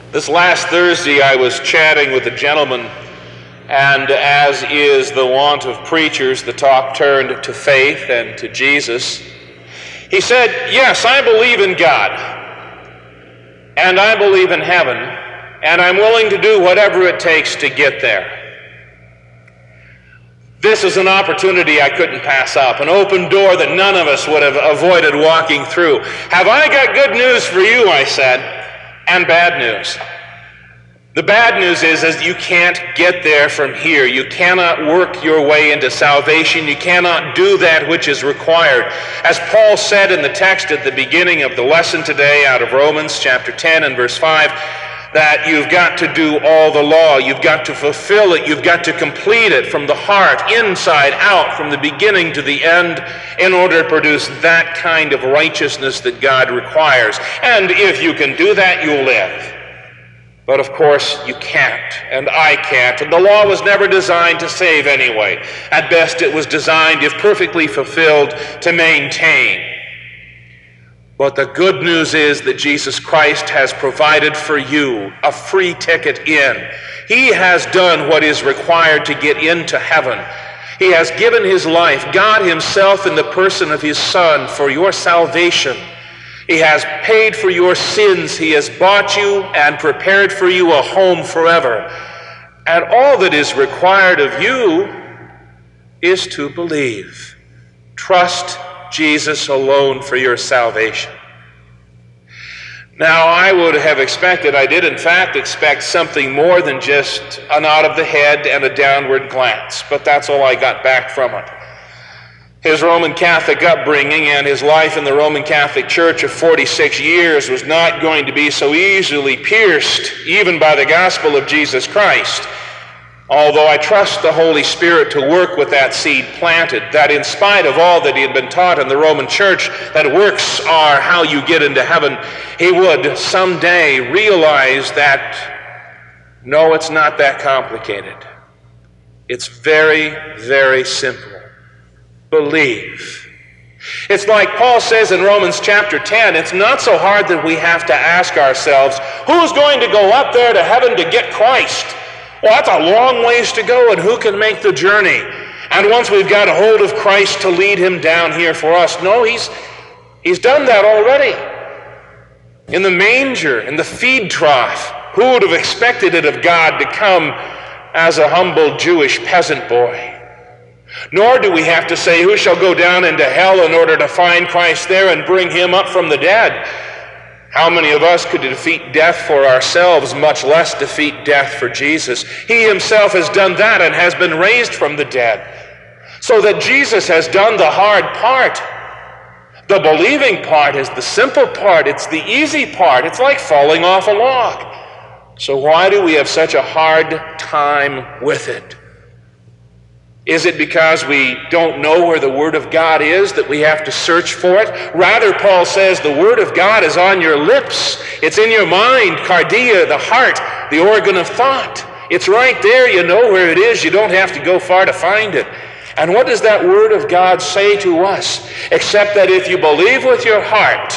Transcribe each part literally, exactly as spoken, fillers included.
This last Thursday I was chatting with a gentleman, and as is the wont of preachers, the talk turned to faith and to Jesus. He said, yes, I believe in God, and I believe in heaven, and I'm willing to do whatever it takes to get there. This is an opportunity I couldn't pass up, an open door that none of us would have avoided walking through. Have I got good news for you, I said, and bad news. The bad news is, is you can't get there from here. You cannot work your way into salvation. You cannot do that which is required. As Paul said in the text at the beginning of the lesson today out of Romans chapter ten and verse five, that you've got to do all the law. You've got to fulfill it. You've got to complete it from the heart, inside out, from the beginning to the end, in order to produce that kind of righteousness that God requires. And if you can do that, you'll live. But of course, you can't, and I can't, and the law was never designed to save anyway. At best, it was designed, if perfectly fulfilled, to maintain. But the good news is that Jesus Christ has provided for you a free ticket in. He has done what is required to get into heaven. He has given his life, God himself in the person of his Son, for your salvation. He has paid for your sins. He has bought you and prepared for you a home forever. And all that is required of you is to believe. Trust Jesus alone for your salvation. Now, I would have expected, I did in fact expect something more than just a nod of the head and a downward glance, but that's all I got back from it. His Roman Catholic upbringing and his life in the Roman Catholic Church of forty-six years was not going to be so easily pierced, even by the gospel of Jesus Christ. Although I trust the Holy Spirit to work with that seed planted, that in spite of all that he had been taught in the Roman Church, that works are how you get into heaven, he would someday realize that, no, it's not that complicated. It's very, very simple. Believe. It's like Paul says in Romans chapter ten, it's not so hard that we have to ask ourselves, who's going to go up there to heaven to get Christ? Well, that's a long ways to go, and who can make the journey? And once we've got a hold of Christ to lead him down here for us, no, he's, he's done that already. In the manger, in the feed trough, who would have expected it of God to come as a humble Jewish peasant boy? Nor do we have to say, who shall go down into hell in order to find Christ there and bring him up from the dead? How many of us could defeat death for ourselves, much less defeat death for Jesus? He himself has done that and has been raised from the dead. So that Jesus has done the hard part. The believing part is the simple part. It's the easy part. It's like falling off a log. So why do we have such a hard time with it? Is it because we don't know where the Word of God is that we have to search for it? Rather, Paul says the Word of God is on your lips. It's in your mind, cardia, the heart, the organ of thought. It's right there. You know where it is. You don't have to go far to find it. And what does that Word of God say to us? Except that if you believe with your heart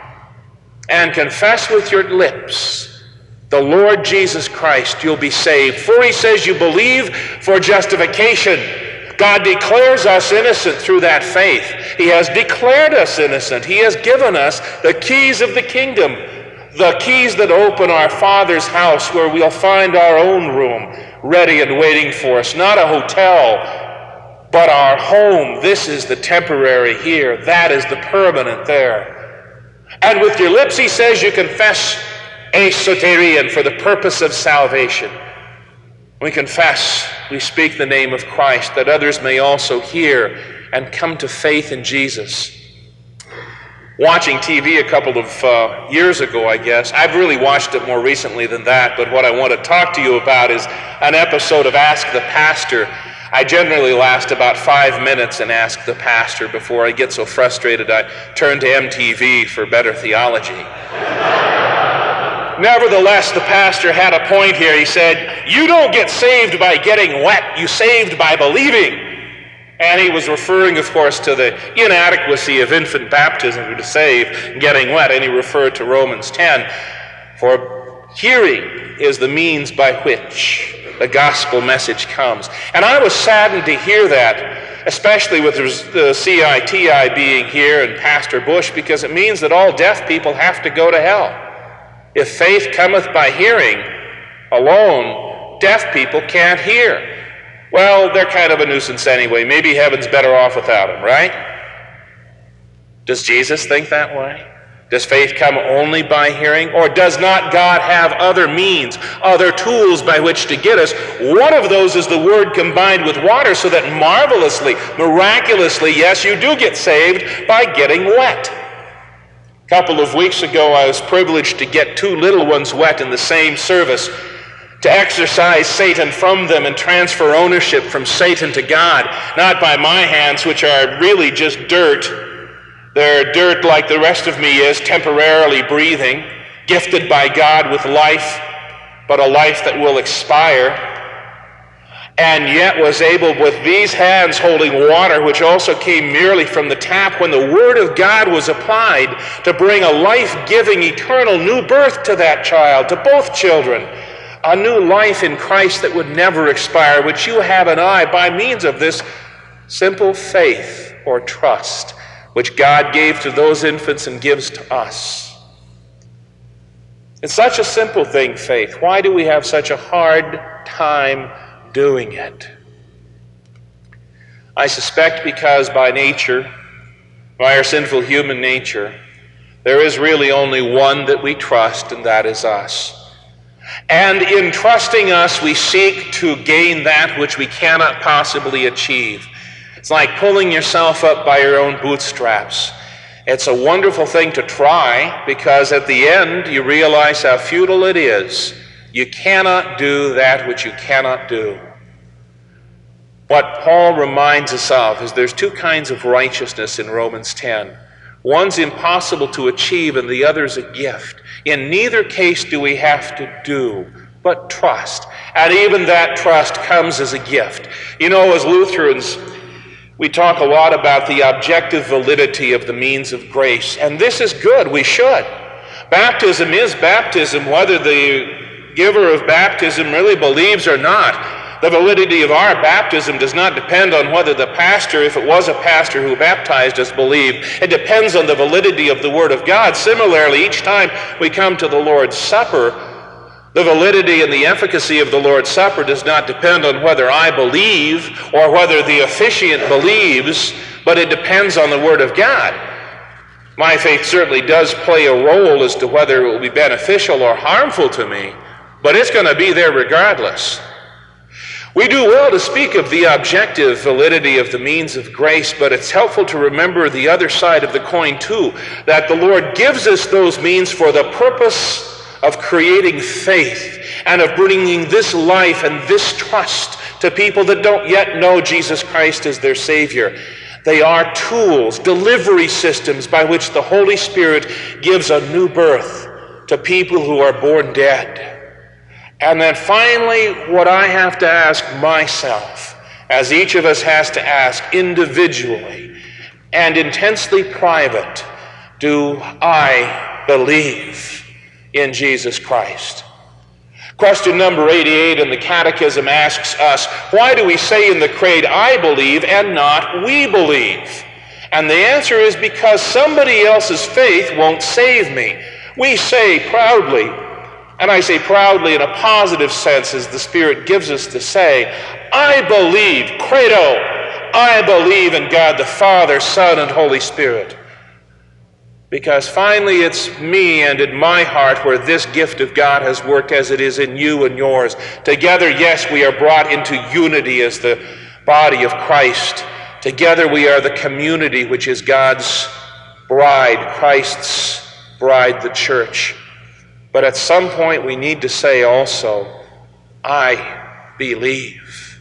and confess with your lips the Lord Jesus Christ, you'll be saved. For he says you believe for justification. God declares us innocent through that faith. He has declared us innocent. He has given us the keys of the kingdom, the keys that open our Father's house where we'll find our own room ready and waiting for us. Not a hotel, but our home. This is the temporary here. That is the permanent there. And with your lips, he says, you confess a soterion, for the purpose of salvation. We confess, we speak the name of Christ, that others may also hear and come to faith in Jesus. Watching T V a couple of uh, years ago, I guess, I've really watched it more recently than that, but what I want to talk to you about is an episode of Ask the Pastor. I generally last about five minutes and Ask the Pastor before I get so frustrated I turn to M T V for better theology. Nevertheless, the pastor had a point here. He said, you don't get saved by getting wet. You saved by believing. And he was referring, of course, to the inadequacy of infant baptism to save getting wet. And he referred to Romans ten. For Hearing is the means by which the gospel message comes. And I was saddened to hear that, especially with the C I T I being here and Pastor Bush, because it means that all deaf people have to go to hell. If faith cometh by hearing alone, deaf people can't hear. Well, they're kind of a nuisance anyway. Maybe heaven's better off without them, right? Does Jesus think that way? Does faith come only by hearing? Or does not God have other means, other tools by which to get us? One of those is the Word combined with water, so that marvelously, miraculously, yes, you do get saved by getting wet. A couple of weeks ago, I was privileged to get two little ones wet in the same service, to exorcise Satan from them and transfer ownership from Satan to God, not by my hands, which are really just dirt. They're dirt like the rest of me is, temporarily breathing, gifted by God with life, but a life that will expire, and yet was able with these hands holding water, which also came merely from the tap, when the Word of God was applied to bring a life-giving, eternal new birth to that child, to both children, a new life in Christ that would never expire, which you have and I, by means of this simple faith or trust, which God gave to those infants and gives to us. It's such a simple thing, faith. Why do we have such a hard time doing it? I suspect because by nature, by our sinful human nature, there is really only one that we trust, and that is us. And in trusting us, we seek to gain that which we cannot possibly achieve. It's like pulling yourself up by your own bootstraps. It's a wonderful thing to try, because at the end you realize how futile it is. You cannot do that which you cannot do. What Paul reminds us of is there's two kinds of righteousness in Romans ten. One's impossible to achieve and the other's a gift. In neither case do we have to do, but trust. And even that trust comes as a gift. You know, as Lutherans, we talk a lot about the objective validity of the means of grace, and this is good. We should. Baptism is baptism, whether the giver of baptism really believes or not. The validity of our baptism does not depend on whether the pastor, if it was a pastor who baptized us, believed. It depends on the validity of the Word of God. Similarly, each time we come to the Lord's Supper, the validity and the efficacy of the Lord's Supper does not depend on whether I believe or whether the officiant believes, but it depends on the Word of God. My faith certainly does play a role as to whether it will be beneficial or harmful to me, but it's going to be there regardless. We do well to speak of the objective validity of the means of grace, but it's helpful to remember the other side of the coin too, that the Lord gives us those means for the purpose of creating faith and of bringing this life and this trust to people that don't yet know Jesus Christ as their Savior. They are tools, delivery systems by which the Holy Spirit gives a new birth to people who are born dead. And then finally, what I have to ask myself, as each of us has to ask individually and intensely private, do I believe in Jesus Christ? Question number eighty-eight in the Catechism asks us, why do we say in the Creed, I believe, and not we believe? And the answer is because somebody else's faith won't save me. We say proudly, and I say proudly in a positive sense as the Spirit gives us to say, I believe, credo, I believe in God the Father, Son, and Holy Spirit. Because finally it's me and in my heart where this gift of God has worked as it is in you and yours. Together, yes, we are brought into unity as the body of Christ. Together we are the community which is God's bride, Christ's bride, the church. But at some point we need to say also, I believe.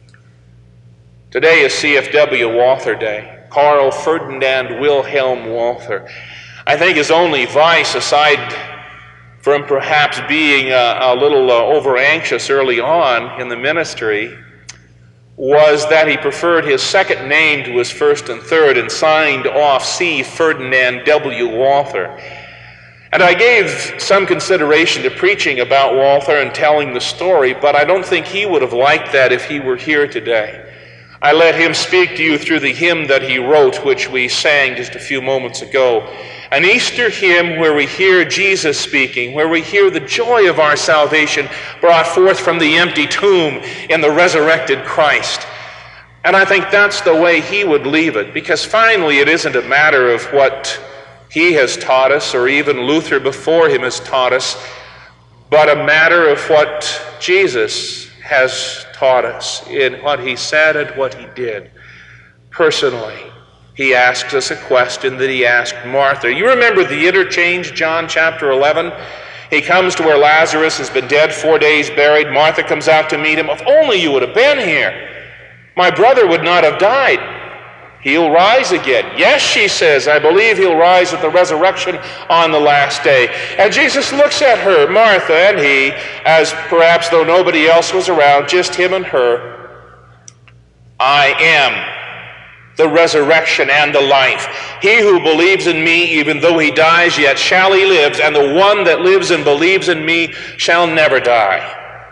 Today is C F W Walther Day. Karl Ferdinand Wilhelm Walther. I think his only vice, aside from perhaps being a, a little uh, over-anxious early on in the ministry, was that he preferred his second name to his first and third and signed off C. Ferdinand W. Walther. And I gave some consideration to preaching about Walther and telling the story, but I don't think he would have liked that if he were here today. I let him speak to you through the hymn that he wrote, which we sang just a few moments ago. An Easter hymn where we hear Jesus speaking, where we hear the joy of our salvation brought forth from the empty tomb in the resurrected Christ. And I think that's the way he would leave it, because finally it isn't a matter of what he has taught us, or even Luther before him has taught us, but a matter of what Jesus has taught us in what he said and what he did. Personally, he asks us a question that he asked Martha. You remember the interchange, John chapter eleven? He comes to where Lazarus has been dead, four days buried. Martha comes out to meet him. If only you would have been here. My brother would not have died. He'll rise again. Yes, she says, I believe he'll rise at the resurrection on the last day. And Jesus looks at her, Martha, and he, as perhaps though nobody else was around, just him and her. I am the resurrection and the life. He who believes in me, even though he dies, yet shall he live, and the one that lives and believes in me shall never die.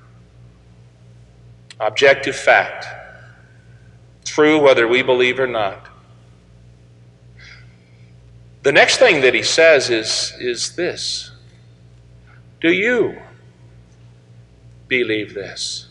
Objective fact. True whether we believe or not. The next thing that he says is, is this. Do you believe this?